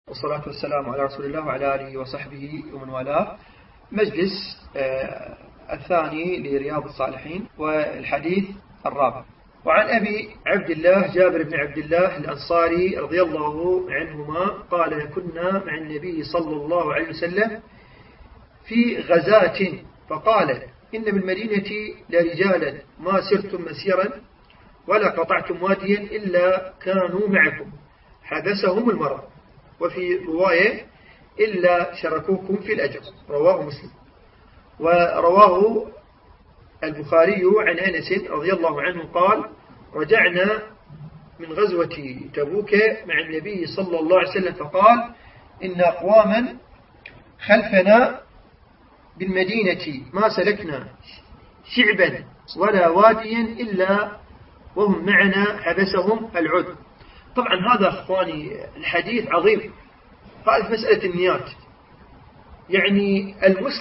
والصلاة والسلام على رسول الله وعلى آله وصحبه ومن والاه. مجلس الثاني لرياض الصالحين والحديث الرابع. وعن أبي عبد الله جابر بن عبد الله الأنصاري رضي الله عنهما قال: كنا مع النبي صلى الله عليه وسلم في غزاة فقال: إن بالمدينة لرجالا ما سرتم مسيرا ولا قطعتم واديا إلا كانوا معكم حبسهم المرض، وفي رواية إلا شركوكم في الأجر. رواه مسلم. ورواه البخاري عن أنس رضي الله عنه قال: رجعنا من غزوة تبوك مع النبي صلى الله عليه وسلم فقال: إن أقواما خلفنا بالمدينة ما سلكنا شعبا ولا واديا إلا وهم معنا حبسهم العد. طبعا هذا أخواني الحديث عظيم. هذه مسألة النيات، يعني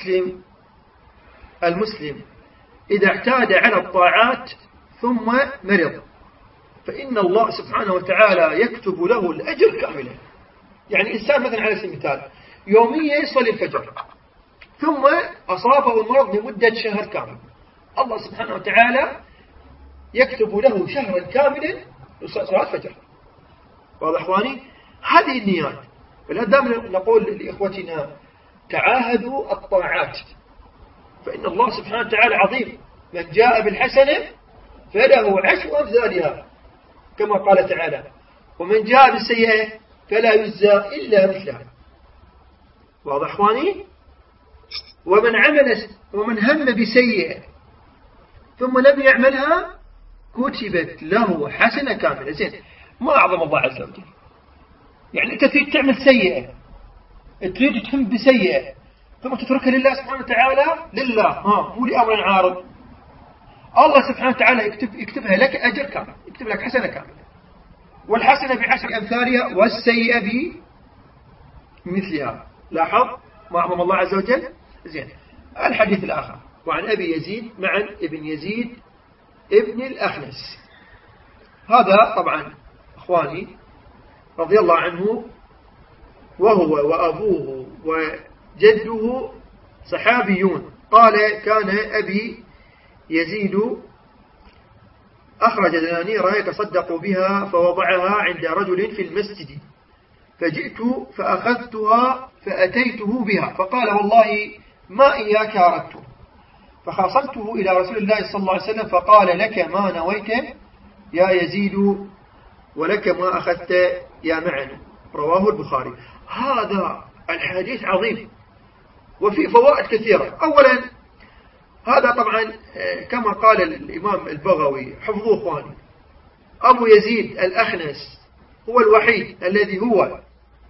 المسلم إذا اعتاد على الطاعات ثم مرض فإن الله سبحانه وتعالى يكتب له الأجر كاملا. يعني إنسان مثلا على سبيل المثال يوميا يصلي الفجر ثم أصابه المرض لمدة شهر كامل، الله سبحانه وتعالى يكتب له شهرا كاملا صلاة فجر. واضح أخواني؟ هذه النيات. فلهذا نقول لإخوتنا تعاهدوا الطاعات، فإن الله سبحانه وتعالى عظيم. من جاء بالحسنة فله عشر أمثالها كما قال تعالى: ومن جاء بالسيئة فلا يجزى إلا مثلها. واضح أخواني؟ ومن هم بسيئة ثم لم يعملها كتبت له حسنة كاملة. زين، ما أعظم الله عز وجل. يعني أنت تريد تعمل سيئة، تريد تهم بسيئة ثم تتركها لله سبحانه وتعالى، لله مو لأمر عارض. الله سبحانه وتعالى يكتبها لك أجر كامل، يكتب لك حسنة كاملة، والحسنة بعشر أمثالها والسيئة بمثلها. لاحظ ما أعظم الله عز وجل. زين، الحديث الآخر. وعن أبي يزيد معن ابن يزيد ابن الأخنس. هذا طبعا أخواني رضي الله عنه، وهو وأبوه وجده صحابيون. قال: كان أبي يزيد أخرج دنانير يتصدق بها فوضعها عند رجل في المسجد، فجئت فأخذتها فأتيته بها فقال: والله ما إياك أردت، فخاصمته إلى رسول الله صلى الله عليه وسلم فقال: لك ما نويت يا يزيد ولك ما أخذت يا معن. رواه البخاري. هذا الحديث عظيم وفي فوائد كثيرة. أولا، هذا طبعا كما قال الإمام البغوي حفظوه أخواني، أبو يزيد الأخنس هو الوحيد الذي هو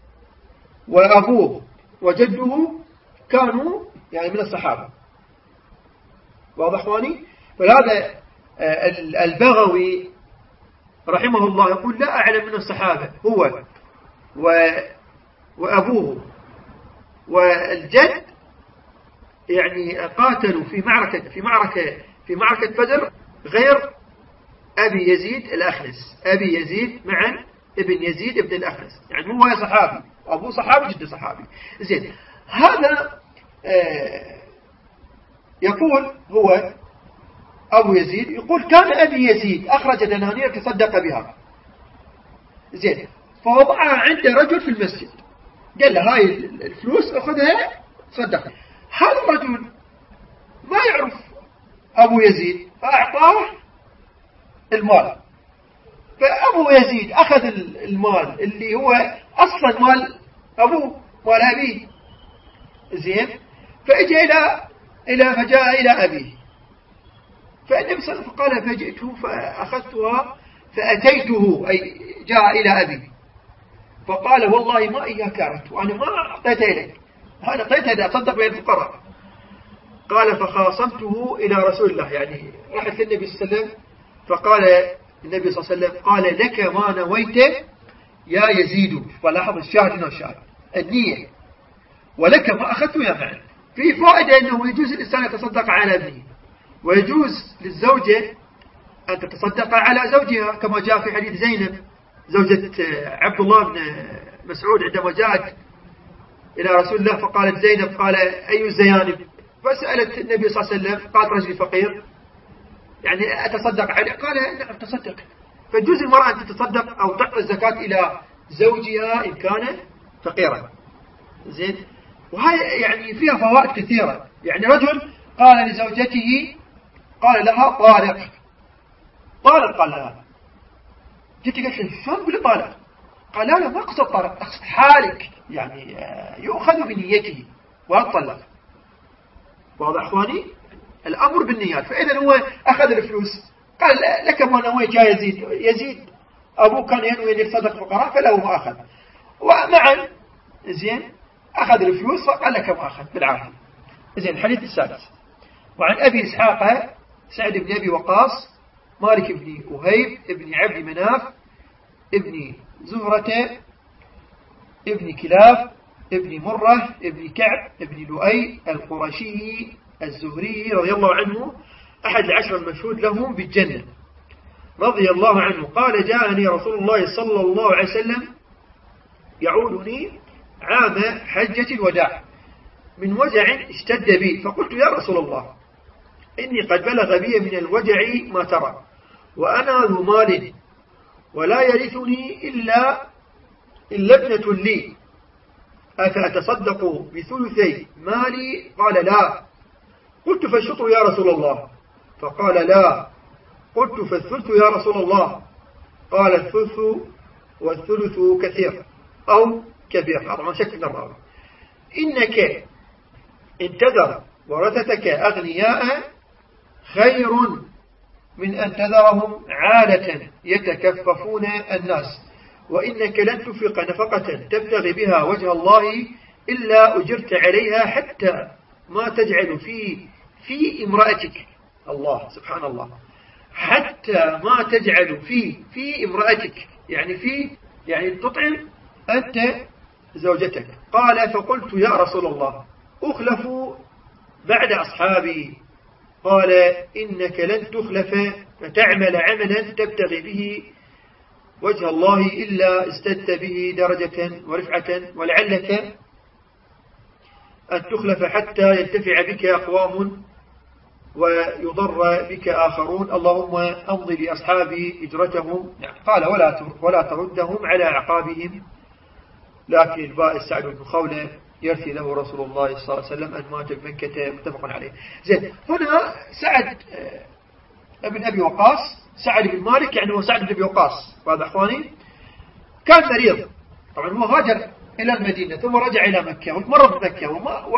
وأبوه وجده كانوا يعني من الصحابة. واضح أخواني؟ فهذا البغوي رحمه الله يقول: لا أعلم من الصحابة هو وأبوه والجد يعني قاتلوا في معركة بدر غير أبي يزيد الأخنس. أبي يزيد معا ابن يزيد ابن الأخنس، يعني هو صحابي، أبوه صحابي، جده صحابي. زين، هذا يقول هو أبو يزيد يقول: كان أبي يزيد أخرج دنانير تصدق بها. زين، فوضعها عند رجل في المسجد، قال له: هاي الفلوس أخذها تصدق. هذا الرجل ما يعرف أبو يزيد فأعطاه المال، فأبو يزيد أخذ المال اللي هو أصلا مال أبوه مال أبيه. زين، فجاء إلى أبيه، فالنبي صلى الله عليه وسلم قال: فجئته فأخذتها فأتيته، أي جاء إلى أبي فقال: والله ما إياك أردت، وأنا ما أعطيتها لك، أنا أعطيتها لأتصدق بين الفقراء. قال: فخاصمته إلى رسول الله، يعني راحت للنبي صلى الله عليه وسلم فقال النبي صلى الله عليه وسلم: قال: لك ما نويت يا يزيد. فلاحظ الشاهد هنا، الشاهد النية، ولك ما أخذته يا معن. في فائدة أنه يجوز الإنسان يتصدق على ابنه، ويجوز للزوجة أن تتصدق على زوجها كما جاء في حديث زينب زوجة عبد الله بن مسعود عندما جاءت إلى رسول الله فقالت زينب قال أي الزيانب؟ فسألت النبي صلى الله عليه وسلم قالت رجل فقير يعني أتصدق عليه؟ قال نعم تصدق. فجوز المرأة أن تتصدق أو تعطي الزكاة إلى زوجها إن كان فقيرا. زين. وهي يعني فيها فوائد كثيرة. يعني رجل قال لزوجته قال لها طالق قال لها جيت قلت له شلون تقول طالق؟ قال لا ما أقصد طالق أقصد حالك يعني يؤخذ بنيته ويطلق. واضح أخواني؟ الأمر بالنيات. فإذا هو أخذ الفلوس قال لك ما نويت يا يزيد أبوه كان ينوي أن يتصدق فقراء فله ما أخذ ومعا زين أخذ الفلوس فقال لك ما أخذ بالعافية. زين. الحديث السادس وعن أبي إسحاق سعد بن أبي وقاص مالك بن وهيب بن عبد مناف ابن زهرة ابن كلاب ابن مرة ابن كعب ابن لؤي القرشي الزهري رضي الله عنه أحد العشر المشهود لهم بالجنة رضي الله عنه قال جاءني رسول الله صلى الله عليه وسلم يعودني عام حجة الوداع من وجع اشتد بي فقلت يا رسول الله إني قد بلغ بي من الوجع ما ترى وأنا ذو مال ولا يرثني إلا ابنة لي أفأتصدق بثلثي مالي؟ قال لا. قلت فالشطر يا رسول الله؟ فقال لا. قلت فالثلث يا رسول الله؟ قال الثلث والثلث كثير أو كبير. هذا ما شك من الراوي. إنك إن تذر ورثتك أغنياء خير من أن تذرهم عالة يتكففون الناس وإنك لن تنفق نفقة تبتغي بها وجه الله إلا أجرت عليها حتى ما تجعل في امرأتك. الله سبحان الله. حتى ما تجعل في امرأتك يعني تطعم أنت زوجتك. قال فقلت يا رسول الله أخلف بعد أصحابي؟ قال إنك لن تخلف فتعمل عملا تبتغي به وجه الله إلا ازددت به درجة ورفعة ولعلك أن تخلف حتى ينتفع بك أقوام ويضر بك آخرون. اللهم أمضي لأصحابي إجرتهم. قال ولا تردهم على أعقابهم. لكن البائس سعد بن خولة يرثي له رسول الله صلى الله عليه وسلم أن مات بمكة متفق عليه. زين. هنا سعد بن أبي وقاص سعد بن مالك يعني هو سعد بن أبي وقاص. وهذا أخواني كان مريض طبعا هو هاجر إلى المدينة ثم رجع إلى مكة وتمرض بمكة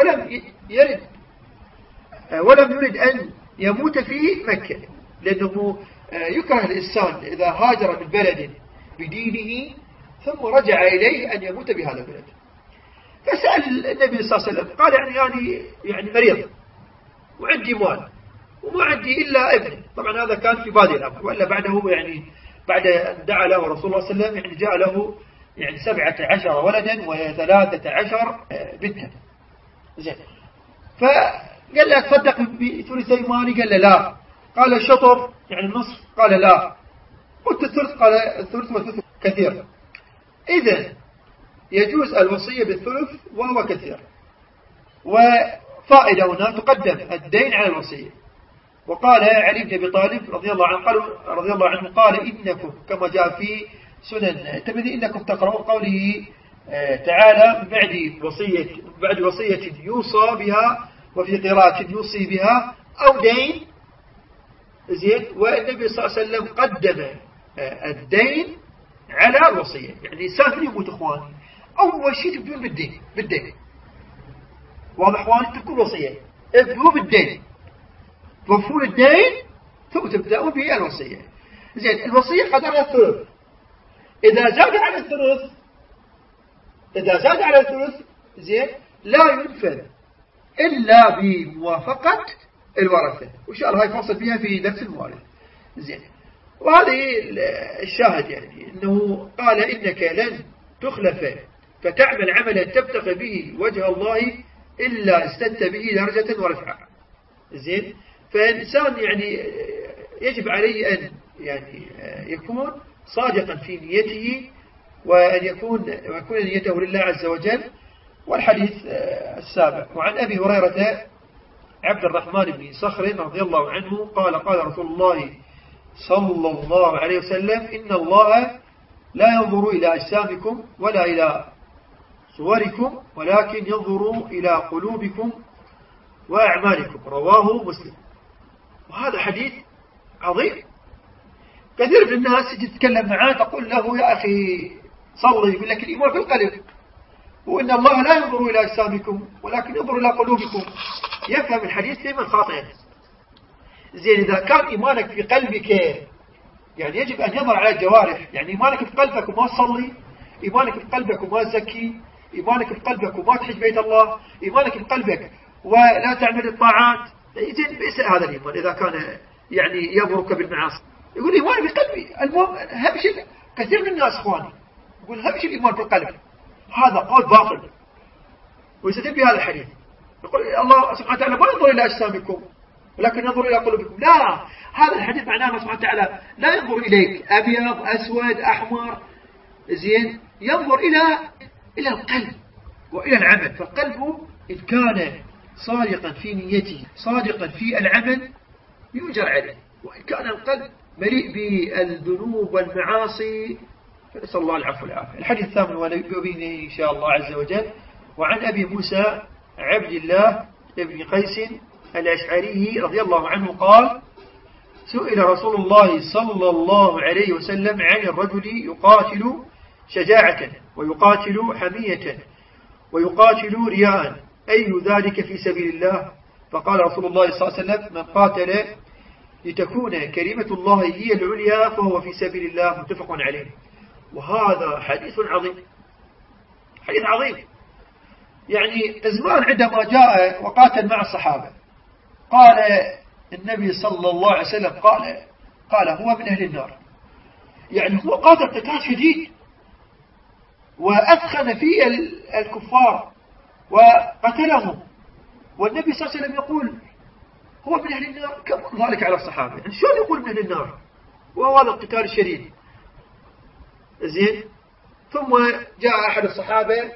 ولم يرد أن يموت في مكة لأنه يكره الإنسان إذا هاجر من بلد بدينه ثم رجع إليه أن يموت بهذا البلد. فسأل النبي صلى الله عليه وسلم قال يعني مريض وعندي مال وما عندي إلا ابن. طبعا هذا كان في بادئ الأمر وإلا بعده يعني بعد أن دعا له رسول الله صلى الله عليه وسلم يعني جاء له يعني 17 ولدا و13 بنتا. زين. فقال له تصدق بثلثي مالي؟ قال له لا. قال الشطر يعني النصف؟ قال لا. قلت الثلث؟ قال الثلث والثلث كثير. إذن يجوز الوصية بالثلث وهو كثير. وفائدة هنا تقدم الدين على الوصية. وقال علي بن أبي طالب رضي الله عنه قال إنكم كما جاء في سنن الترمذي إنكم تقرؤون قوله تعالى من بعد وصية يوصى بها وفي قراءة يوصي بها أو دين. زين. والنبي صلى الله عليه وسلم قدم الدين على الوصية. يعني إنسان يموت إخواني أول شيء تبدون بالدين. واضح إخواني؟ تكون وصية ابدوا بالدين توفون الدين ثم تبدأوا بالوصية. زين. الوصية قدرها الثلث. إذا زاد على الثلث زين لا ينفذ إلا بموافقة الورثة. وإن شاء الله هاي فصل فيها في درس الموارث. زين. وهذه الشاهد يعني إنه قال إنك لن تخلف فتعمل عملا تبتغي به وجه الله إلا ازددت به درجة ورفعة. زين. فالإنسان يعني يجب عليه أن يعني يكون صادقا في نيته وأن يكون نيته لله عز وجل. والحديث السابع. وعن أبي هريرة عبد الرحمن بن صخر رضي الله عنه قال قال رسول الله صلى الله عليه وسلم إن الله لا ينظر إلى أجسامكم ولا إلى صوركم ولكن ينظر إلى قلوبكم وأعمالكم. رواه مسلم. وهذا حديث عظيم. كثير من الناس يجي تتكلم معاه تقول له يا أخي صلي، يقول لك الإيمان في القلب، وإن الله لا ينظر إلى أجسامكم ولكن ينظر إلى قلوبكم. يفهم الحديث فهما خاطئا. زين إذا كان إيمانك في قلبك يعني يجب أن يظهر على الجوارح. يعني إيمانك في قلبك وما تصلي، إيمانك في قلبك وما تزكي، إيمانك في قلبك وما تحج بيت الله، إيمانك في قلبك ولا تعمل الطاعات، يجب بئس هذا الإيمان إذا كان يعني يأمرك بالمعاصي. يقول إيماني في قلبي. المهم هبش. كثير من الناس إخواني يقول هبش الإيمان في القلب. هذا قول باطل ويستدل بهذا الحديث. يقول الله سبحانه وتعالى ما ينظر إلى أجسامكم ولكن ينظر إلى قلوبكم. لا، هذا الحديث معناه الله سبحانه وتعالى لا ينظر إليك أبيض أسود أحمر، زين، ينظر إلى القلب وإلى العمل. فالقلب إن كان صادقا في نيته صادقا في العمل يؤجر عليه، وإن كان القلب مليء بالذنوب والمعاصي فنسأل الله العفو والعافية. الحديث الثامن ونبيه إن شاء الله عز وجل. وعن أبي موسى عبد الله بن قيس الأشعري رضي الله عنه قال سئل رسول الله صلى الله عليه وسلم عن الرجل يقاتل شجاعة ويقاتل حمية ويقاتل رياء أي ذلك في سبيل الله؟ فقال رسول الله صلى الله عليه وسلم من قاتل لتكون كلمة الله هي العليا فهو في سبيل الله. متفق عليه. وهذا حديث عظيم، حديث عظيم. يعني زمان عندما جاء وقاتل مع الصحابة قال النبي صلى الله عليه وسلم قال هو من أهل النار. يعني هو قاتل قتال شديد وأثخن في الكفار وقتلهم، والنبي صلى الله عليه وسلم يقول هو من أهل النار. كم ذلك على الصحابة؟ يعني شلون يقول من أهل النار وهو هذا القتال الشديد؟ زين. ثم جاء أحد الصحابة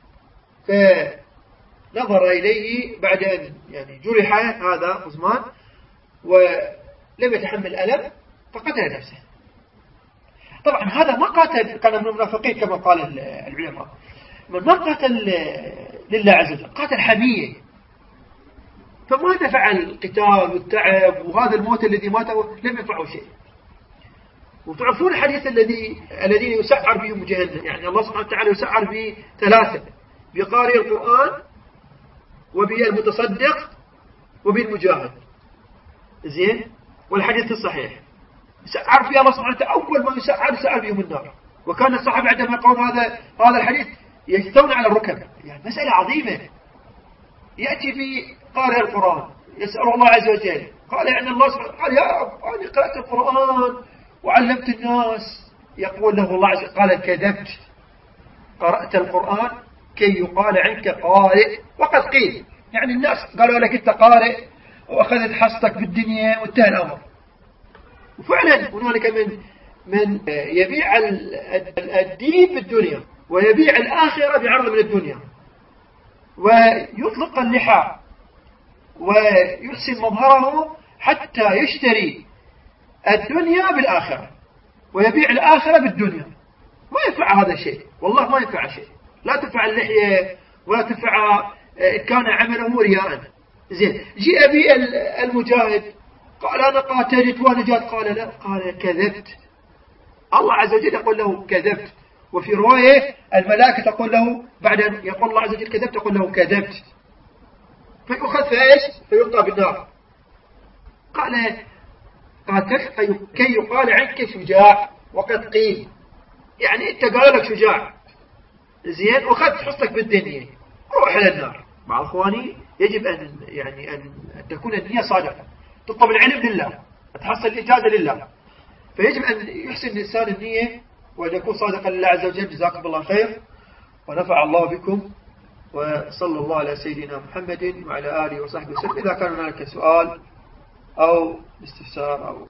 فنظر إليه بعد أن يعني جرح هذا عثمان ولم يتحمل الألم فقتل نفسه. طبعا هذا ما قاتل، كان من المنافقين كما قال العلماء. من ما قاتل لله عز وجل قاتل حمية، فما نفع القتال والتعب وهذا الموت الذي ماته لم ينفعه شيء. وتعرفون الحديث الذين يسعر بهم جهنم. يعني الله سبحانه وتعالى يسعر بثلاثة: بقارئ القرآن وبالمتصدق وبالمجاهد. زين. والحديث الصحيح يسعر في الله سبحانه وتعالى أول ما يسعر بهم النار. وكان الصحابة عندما يقرؤون هذا الحديث يجثون على الركب. يعني مسألة عظيمة. يأتي بقارئ القرآن يسأل الله عز وجل قال يعني الله سبحانه قال يا رب أنا قرأت القرآن وعلمت الناس. يقول له الله عز وجل قال كذبت، قرأت القرآن كي يقال عنك قارئ وقد قيل. يعني الناس قالوا لك أنت قارئ وأخذت حصتك بالدنيا وانتهى الأمر. وفعلا هنالك من يبيع الدين بالدنيا ويبيع الآخرة بعرض من الدنيا، ويطلق اللحى ويحسن مظهره حتى يشتري الدنيا بالآخرة ويبيع الآخرة بالدنيا. ما ينفع هذا الشيء، والله ما ينفع شيء. لا تنفع اللحية ولا تنفع كان عمله رياء. زين. جاء بي المجاهد قال أنا قاتلت ونجات، قال لا، قال كذبت. الله عز وجل يقول له كذبت. وفي رواية الملائكة تقول له بعد أن يقول الله عز وجل كذبت تقول له كذبت، فيؤخذ في إيش؟ فيلقى بالنار. قال قاتلت كي يقال عنك شجاع وقد قيل. يعني أنت قال لك شجاع، زين، وأخذت حصتك بالدنيا، روح إلى النار. مع أخواني يجب أن تكون النية صادقة، تطلب العلم لله، تحصل الإجازة لله. فيجب أن يحسن الإنسان النية وأن يكون صادقا لله عز وجل. جزاكم الله خير ونفع الله بكم، وصلى الله على سيدنا محمد وعلى آله وصحبه وسلم. إذا كان هناك سؤال أو استفسار أو